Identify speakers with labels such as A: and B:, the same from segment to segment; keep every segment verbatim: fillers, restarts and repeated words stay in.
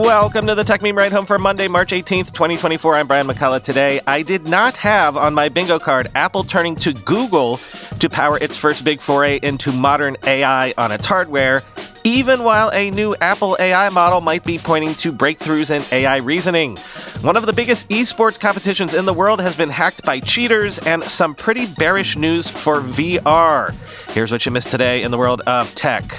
A: Welcome to the Tech Meme Ride Home for Monday, March eighteenth, twenty twenty-four. I'm Brian McCullough. Today, I did not have on my bingo card Apple turning to Google to power its first big foray into modern A I on its hardware, even while a new Apple A I model might be pointing to breakthroughs in A I reasoning. One of the biggest esports competitions in the world has been hacked by cheaters, and some pretty bearish news for V R. Here's what you missed today in the world of tech.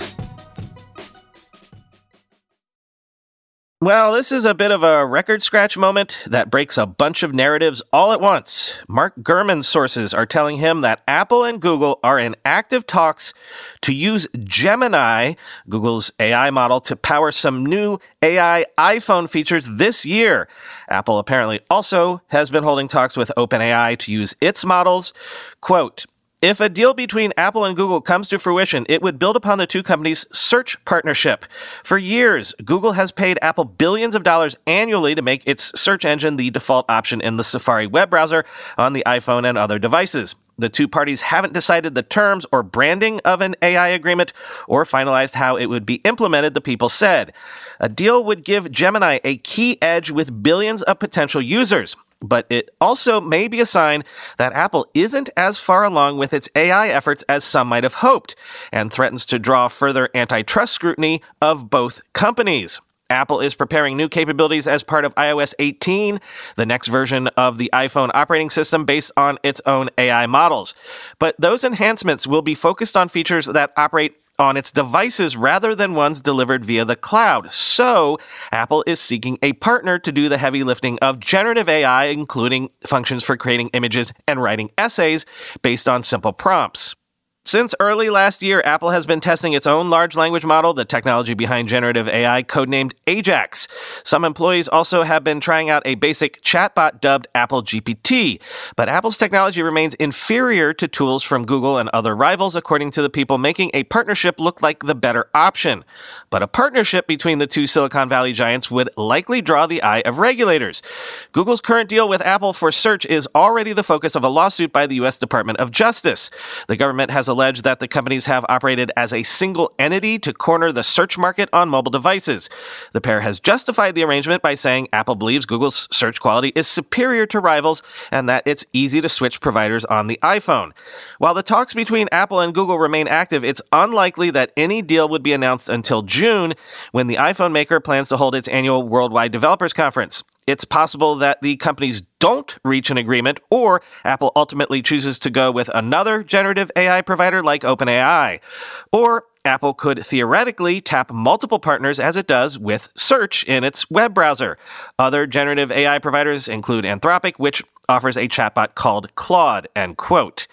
A: Well, this is a bit of a record scratch moment that breaks a bunch of narratives all at once. Mark Gurman's sources are telling him that Apple and Google are in active talks to use Gemini, Google's A I model, to power some new A I iPhone features this year. Apple apparently also has been holding talks with OpenAI to use its models. Quote, "If a deal between Apple and Google comes to fruition, it would build upon the two companies' search partnership. For years, Google has paid Apple billions of dollars annually to make its search engine the default option in the Safari web browser on the iPhone and other devices. The two parties haven't decided the terms or branding of an A I agreement or finalized how it would be implemented, the people said. A deal would give Gemini a key edge with billions of potential users. But it also may be a sign that Apple isn't as far along with its A I efforts as some might have hoped, and threatens to draw further antitrust scrutiny of both companies. Apple is preparing new capabilities as part of i O S eighteen, the next version of the iPhone operating system based on its own A I models. But those enhancements will be focused on features that operate on its devices rather than ones delivered via the cloud. So, Apple is seeking a partner to do the heavy lifting of generative A I, including functions for creating images and writing essays based on simple prompts. Since early last year, Apple has been testing its own large language model, the technology behind generative A I, codenamed Ajax. Some employees also have been trying out a basic chatbot dubbed Apple G P T. But Apple's technology remains inferior to tools from Google and other rivals, according to the people, making a partnership look like the better option. But a partnership between the two Silicon Valley giants would likely draw the eye of regulators. Google's current deal with Apple for search is already the focus of a lawsuit by the U S Department of Justice. The government has alleged that the companies have operated as a single entity to corner the search market on mobile devices. The pair has justified the arrangement by saying Apple believes Google's search quality is superior to rivals and that it's easy to switch providers on the iPhone. While the talks between Apple and Google remain active, it's unlikely that any deal would be announced until June, when the iPhone maker plans to hold its annual Worldwide Developers Conference. It's possible that the companies don't reach an agreement, or Apple ultimately chooses to go with another generative A I provider like OpenAI. Or Apple could theoretically tap multiple partners as it does with search in its web browser. Other generative A I providers include Anthropic, which offers a chatbot called Claude, end quote.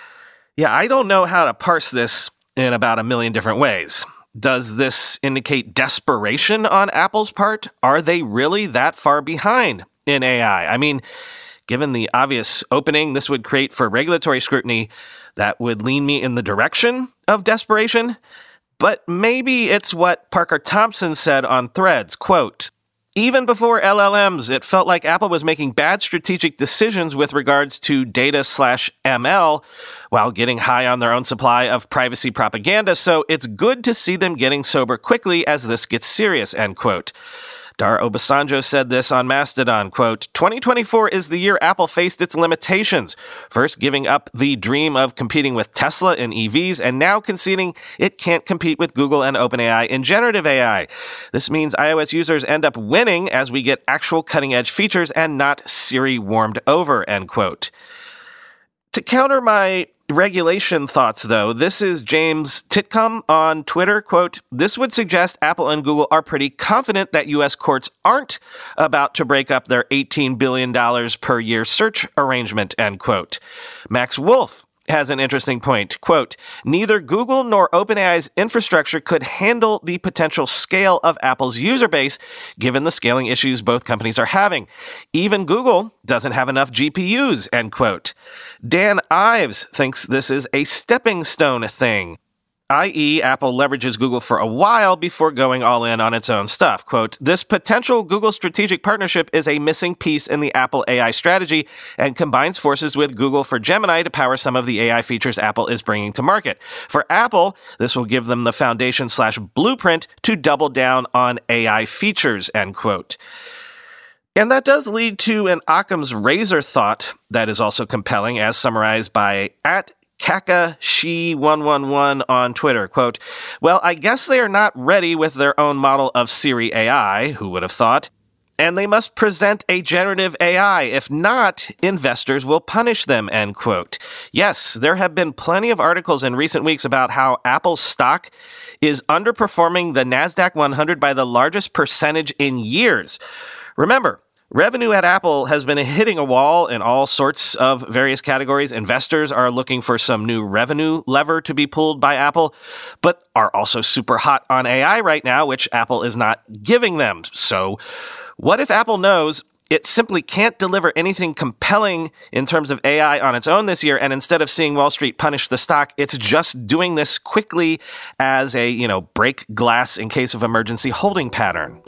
A: Yeah, I don't know how to parse this in about a million different ways. Does this indicate desperation on Apple's part? Are they really that far behind in A I? I mean, given the obvious opening this would create for regulatory scrutiny, that would lean me in the direction of desperation. But maybe it's what Parker Thompson said on Threads, quote, "Even before L L Ms, it felt like Apple was making bad strategic decisions with regards to data slash M L while getting high on their own supply of privacy propaganda, so it's good to see them getting sober quickly as this gets serious," end quote. Dara Obasanjo said this on Mastodon, quote, twenty twenty-four is the year Apple faced its limitations, first giving up the dream of competing with Tesla in E Vs, and now conceding it can't compete with Google and OpenAI in generative A I. This means iOS users end up winning as we get actual cutting-edge features and not Siri warmed over, end quote. To counter my regulation thoughts, though, this is James Titcomb on Twitter, quote, "This would suggest Apple and Google are pretty confident that U S courts aren't about to break up their eighteen billion dollars per year search arrangement," end quote. Max Wolf has an interesting point, quote, "Neither Google nor OpenAI's infrastructure could handle the potential scale of Apple's user base, given the scaling issues both companies are having. Even Google doesn't have enough G P Us," end quote. Dan Ives thinks this is a stepping stone thing. that is, Apple leverages Google for a while before going all in on its own stuff. Quote, this potential Google strategic partnership is a missing piece in the Apple A I strategy and combines forces with Google for Gemini to power some of the A I features Apple is bringing to market. For Apple, this will give them the foundation slash blueprint to double down on A I features, end quote. And that does lead to an Occam's razor thought that is also compelling, as summarized by at Kakashi one one one on Twitter. Quote, well, I guess they are not ready with their own model of Siri A I, who would have thought, and they must present a generative A I. If not, investors will punish them, end quote. Yes, there have been plenty of articles in recent weeks about how Apple's stock is underperforming the NASDAQ one hundred by the largest percentage in years. Remember, revenue at Apple has been hitting a wall in all sorts of various categories. Investors are looking for some new revenue lever to be pulled by Apple, but are also super hot on A I right now, which Apple is not giving them. So what if Apple knows it simply can't deliver anything compelling in terms of A I on its own this year, and instead of seeing Wall Street punish the stock, it's just doing this quickly as a, you know, break glass in case of emergency holding pattern?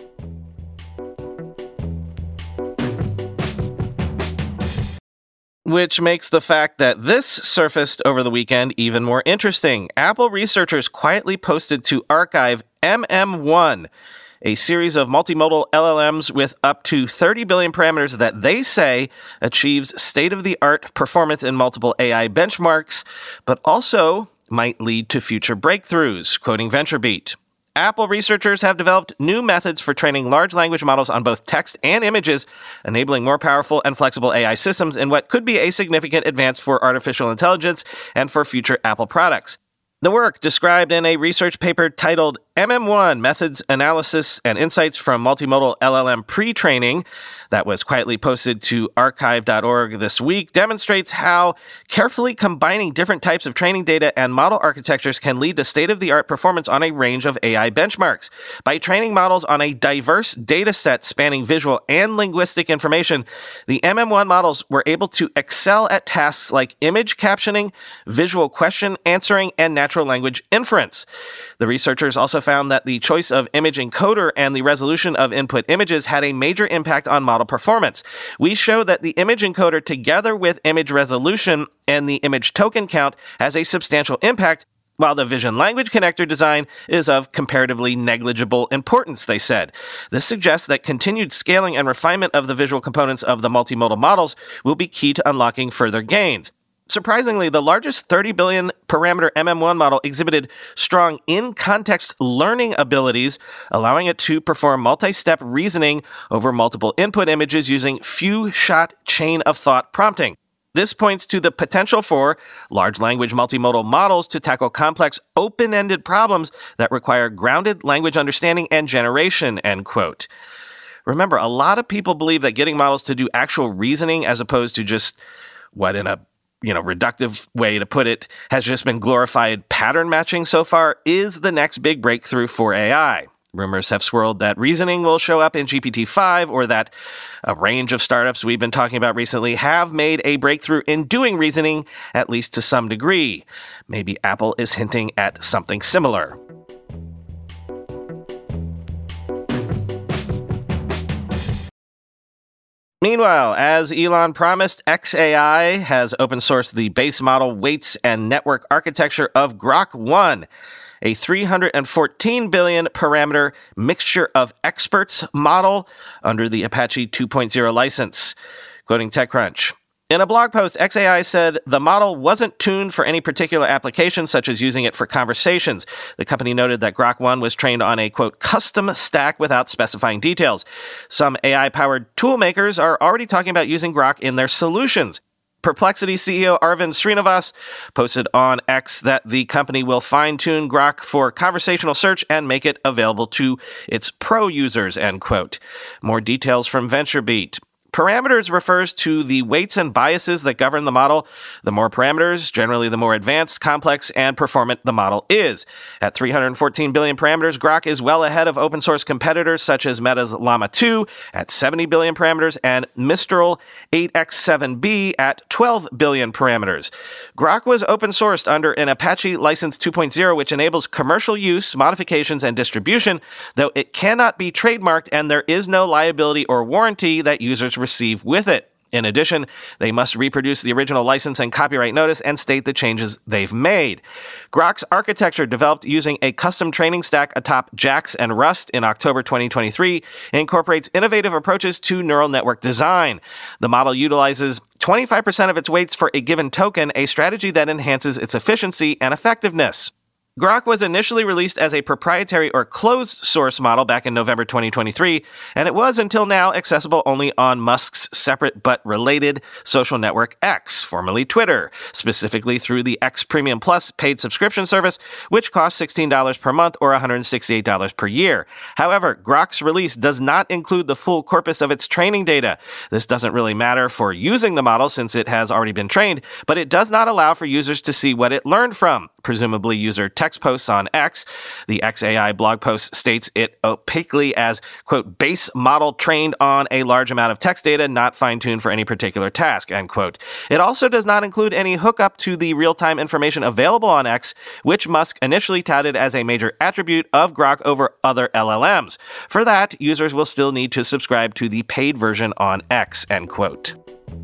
A: Which makes the fact that this surfaced over the weekend even more interesting. Apple researchers quietly posted to archive M M one, a series of multimodal L L Ms with up to thirty billion parameters that they say achieves state-of-the-art performance in multiple A I benchmarks, but also might lead to future breakthroughs, quoting VentureBeat. Apple researchers have developed new methods for training large language models on both text and images, enabling more powerful and flexible A I systems in what could be a significant advance for artificial intelligence and for future Apple products. The work, described in a research paper titled M M one Methods, Analysis, and Insights from Multimodal L L M Pre-Training, that was quietly posted to archive dot org this week, demonstrates how carefully combining different types of training data and model architectures can lead to state-of-the-art performance on a range of A I benchmarks. By training models on a diverse data set spanning visual and linguistic information, the M M one models were able to excel at tasks like image captioning, visual question answering, and natural language inference. The researchers also found that the choice of image encoder and the resolution of input images had a major impact on model performance. We show that the image encoder, together with image resolution and the image token count, has a substantial impact, while the vision language connector design is of comparatively negligible importance, they said. This suggests that continued scaling and refinement of the visual components of the multimodal models will be key to unlocking further gains. Surprisingly, the largest thirty billion parameter M M one model exhibited strong in-context learning abilities, allowing it to perform multi-step reasoning over multiple input images using few-shot chain-of-thought prompting. This points to the potential for large language multimodal models to tackle complex, open-ended problems that require grounded language understanding and generation, end quote. Remember, a lot of people believe that getting models to do actual reasoning as opposed to just, what in a you know, reductive way to put it, has just been glorified pattern matching so far, is the next big breakthrough for A I. Rumors have swirled that reasoning will show up in G P T five, or that a range of startups we've been talking about recently have made a breakthrough in doing reasoning, at least to some degree. Maybe Apple is hinting at something similar. Meanwhile, as Elon promised, xAI has open-sourced the base model, weights, and network architecture of Grok one, a three hundred fourteen billion parameter mixture of experts model under the Apache two point oh license. Quoting TechCrunch, in a blog post, xAI said the model wasn't tuned for any particular application, such as using it for conversations. The company noted that Grok one was trained on a, quote, custom stack without specifying details. Some A I-powered tool makers are already talking about using Grok in their solutions. Perplexity C E O Arvind Srinivas posted on X that the company will fine-tune Grok for conversational search and make it available to its pro users, end quote. More details from VentureBeat. Parameters refers to the weights and biases that govern the model. The more parameters, generally the more advanced, complex, and performant the model is. At three hundred fourteen billion parameters, Grok is well ahead of open source competitors such as Meta's Llama two at seventy billion parameters and Mistral eight X seven B at twelve billion parameters. Grok was open sourced under an Apache License two point oh, which enables commercial use, modifications, and distribution, though it cannot be trademarked and there is no liability or warranty that users receive with it. In addition, they must reproduce the original license and copyright notice and state the changes they've made. Grok's architecture, developed using a custom training stack atop JAX and Rust in October twenty twenty-three, incorporates innovative approaches to neural network design. The model utilizes twenty-five percent of its weights for a given token, a strategy that enhances its efficiency and effectiveness. Grok was initially released as a proprietary or closed-source model back in November twenty twenty-three, and it was until now accessible only on Musk's separate but related social network X, formerly Twitter, specifically through the X Premium Plus paid subscription service, which costs sixteen dollars per month or one hundred sixty-eight dollars per year. However, Grok's release does not include the full corpus of its training data. This doesn't really matter for using the model since it has already been trained, but it does not allow for users to see what it learned from, presumably user text posts on X. The X A I blog post states it opaquely as, quote, base model trained on a large amount of text data, not fine-tuned for any particular task, end quote. It also does not include any hookup to the real-time information available on X, which Musk initially touted as a major attribute of Grok over other L L Ms. For that, users will still need to subscribe to the paid version on X, end quote.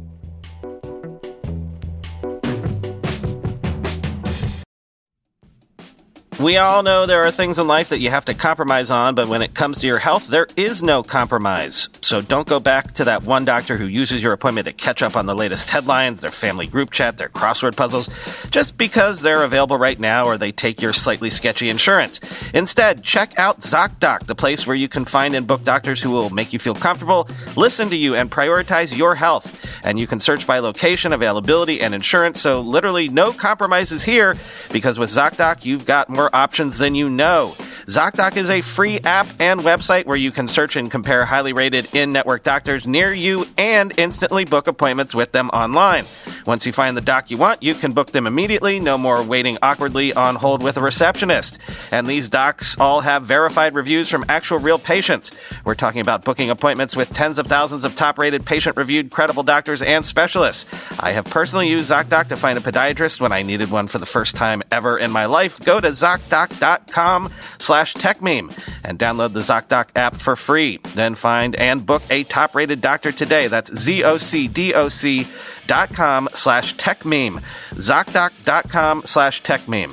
A: We all know there are things in life that you have to compromise on, but when it comes to your health, there is no compromise. So don't go back to that one doctor who uses your appointment to catch up on the latest headlines, their family group chat, their crossword puzzles, just because they're available right now or they take your slightly sketchy insurance. Instead, check out ZocDoc, the place where you can find and book doctors who will make you feel comfortable, listen to you, and prioritize your health. And you can search by location, availability, and insurance, so literally no compromises here, because with ZocDoc, you've got more options than you know. ZocDoc is a free app and website where you can search and compare highly rated in-network doctors near you and instantly book appointments with them online. Once you find the doc you want, you can book them immediately, no more waiting awkwardly on hold with a receptionist. And these docs all have verified reviews from actual real patients. We're talking about booking appointments with tens of thousands of top-rated, patient-reviewed, credible doctors and specialists. I have personally used ZocDoc to find a podiatrist when I needed one for the first time ever in my life. Go to ZocDoc.com slash TechMeme and download the ZocDoc app for free. Then find and book a top-rated doctor today. That's Z-O-C-D-O-C dot com slash TechMeme. ZocDoc.com slash TechMeme.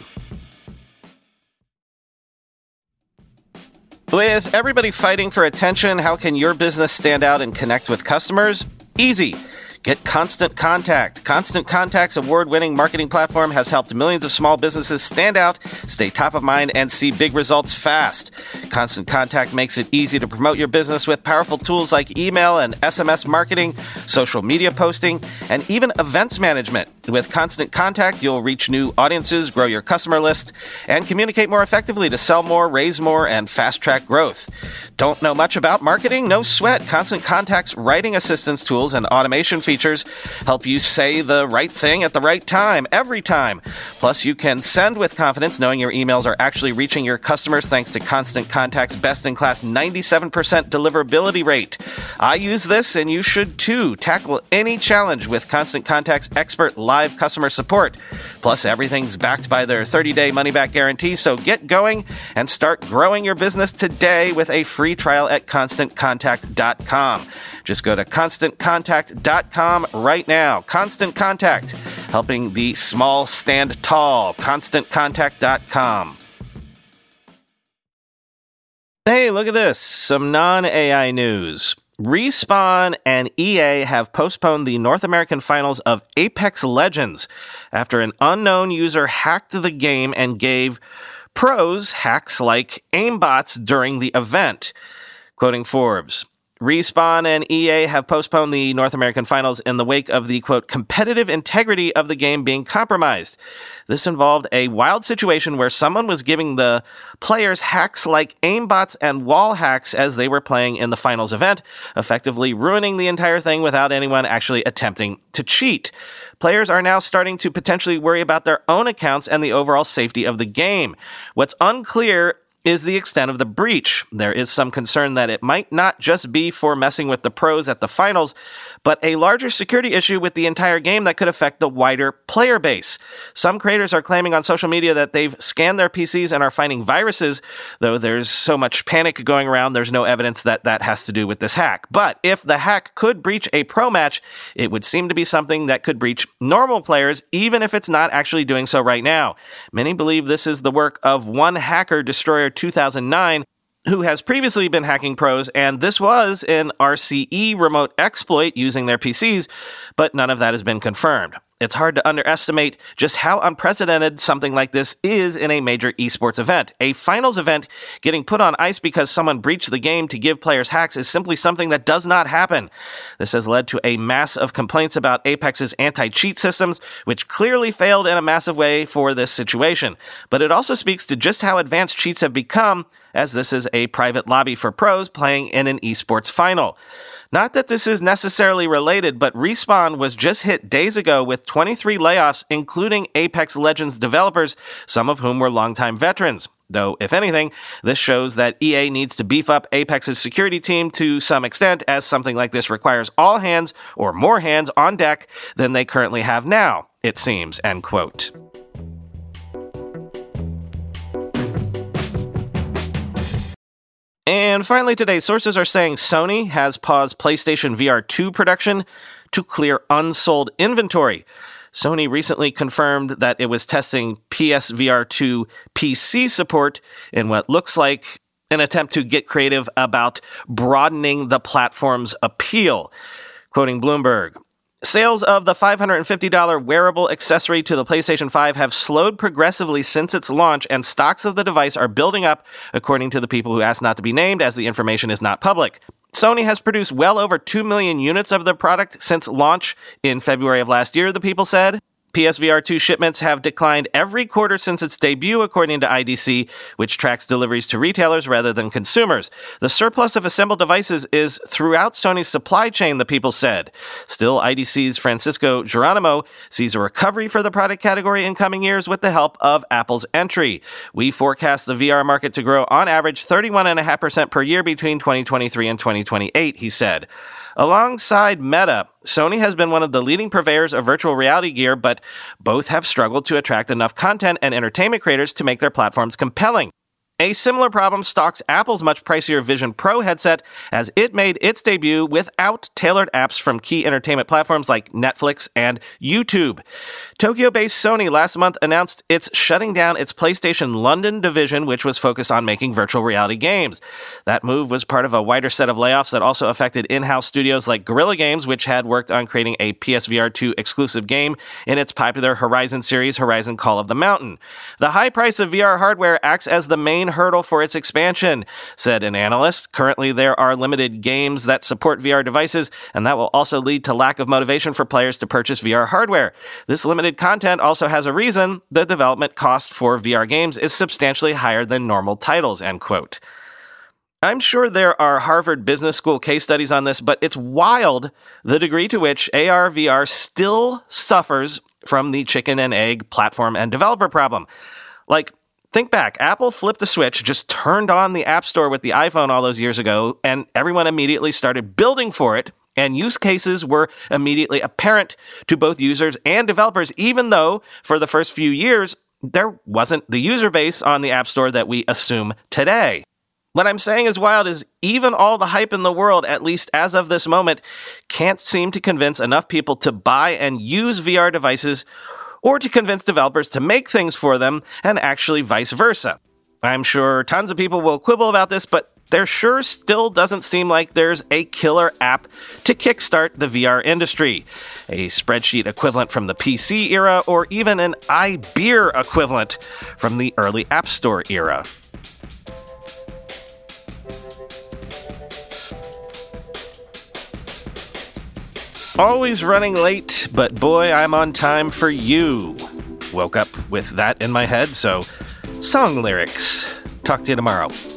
A: With everybody fighting for attention, how can your business stand out and connect with customers? Easy. Get Constant Contact. Constant Contact's award-winning marketing platform has helped millions of small businesses stand out, stay top of mind, and see big results fast. Constant Contact makes it easy to promote your business with powerful tools like email and S M S marketing, social media posting, and even events management. With Constant Contact, you'll reach new audiences, grow your customer list, and communicate more effectively to sell more, raise more, and fast-track growth. Don't know much about marketing? No sweat. Constant Contact's writing assistance tools and automation features Features help you say the right thing at the right time, every time. Plus, you can send with confidence knowing your emails are actually reaching your customers thanks to Constant Contact's best-in-class ninety-seven percent deliverability rate. I use this, and you should too. Tackle any challenge with Constant Contact's expert live customer support. Plus, everything's backed by their thirty-day money-back guarantee, so get going and start growing your business today with a free trial at constant contact dot com. Just go to constant contact dot com right now. Constant Contact, helping the small stand tall. constant contact dot com. Hey, look at this. Some non-A I news. Respawn and E A have postponed the North American finals of Apex Legends after an unknown user hacked the game and gave pros hacks like aimbots during the event. Quoting Forbes, Respawn and E A have postponed the North American finals in the wake of the, quote, competitive integrity of the game being compromised. This involved a wild situation where someone was giving the players hacks like aimbots and wall hacks as they were playing in the finals event, effectively ruining the entire thing without anyone actually attempting to cheat. Players are now starting to potentially worry about their own accounts and the overall safety of the game. What's unclear is the extent of the breach. There is some concern that it might not just be for messing with the pros at the finals, but a larger security issue with the entire game that could affect the wider player base. Some creators are claiming on social media that they've scanned their P Cs and are finding viruses, though there's so much panic going around, there's no evidence that that has to do with this hack. But if the hack could breach a pro match, it would seem to be something that could breach normal players, even if it's not actually doing so right now. Many believe this is the work of one hacker, Destroyer two thousand nine, who has previously been hacking pros, and this was an R C E remote exploit using their P Cs, but none of that has been confirmed. It's hard to underestimate just how unprecedented something like this is in a major esports event. A finals event getting put on ice because someone breached the game to give players hacks is simply something that does not happen. This has led to a mass of complaints about Apex's anti-cheat systems, which clearly failed in a massive way for this situation. But it also speaks to just how advanced cheats have become, as this is a private lobby for pros playing in an esports final. Not that this is necessarily related, but Respawn was just hit days ago with twenty-three layoffs, including Apex Legends developers, some of whom were longtime veterans. Though, if anything, this shows that E A needs to beef up Apex's security team to some extent, as something like this requires all hands or more hands on deck than they currently have now, it seems, end quote. And finally today, sources are saying Sony has paused PlayStation V R two production to clear unsold inventory. Sony recently confirmed that it was testing P S V R two P C support in what looks like an attempt to get creative about broadening the platform's appeal. Quoting Bloomberg, sales of the five hundred fifty dollars wearable accessory to the PlayStation five have slowed progressively since its launch, and stocks of the device are building up, according to the people who asked not to be named, as the information is not public. Sony has produced well over two million units of the product since launch in February of last year, the people said. P S V R two shipments have declined every quarter since its debut, according to I D C, which tracks deliveries to retailers rather than consumers. The surplus of assembled devices is throughout Sony's supply chain, the people said. Still, I D C's Francisco Geronimo sees a recovery for the product category in coming years with the help of Apple's entry. We forecast the V R market to grow on average thirty-one point five percent per year between twenty twenty-three and twenty twenty-eight, he said. Alongside Meta, Sony has been one of the leading purveyors of virtual reality gear, but both have struggled to attract enough content and entertainment creators to make their platforms compelling. A similar problem stalks Apple's much pricier Vision Pro headset, as it made its debut without tailored apps from key entertainment platforms like Netflix and YouTube. Tokyo-based Sony last month announced it's shutting down its PlayStation London division, which was focused on making virtual reality games. That move was part of a wider set of layoffs that also affected in-house studios like Guerrilla Games, which had worked on creating a P S V R two exclusive game in its popular Horizon series, Horizon Call of the Mountain. The high price of V R hardware acts as the main hurdle for its expansion, said an analyst. Currently, there are limited games that support V R devices, and that will also lead to lack of motivation for players to purchase V R hardware. This limited content also has a reason: the development cost for V R games is substantially higher than normal titles, end quote. I'm sure there are Harvard Business School case studies on this, but it's wild the degree to which A R V R still suffers from the chicken and egg platform and developer problem. Like, think back, Apple flipped the switch, just turned on the App Store with the iPhone all those years ago, and everyone immediately started building for it, and use cases were immediately apparent to both users and developers, even though for the first few years, there wasn't the user base on the App Store that we assume today. What I'm saying is wild is even all the hype in the world, at least as of this moment, can't seem to convince enough people to buy and use V R devices, or to convince developers to make things for them, and actually vice versa. I'm sure tons of people will quibble about this, but there sure still doesn't seem like there's a killer app to kickstart the V R industry. A spreadsheet equivalent from the P C era, or even an iBeer equivalent from the early App Store era. Always running late, but boy, I'm on time for you. Woke up with that in my head, so song lyrics. Talk to you tomorrow.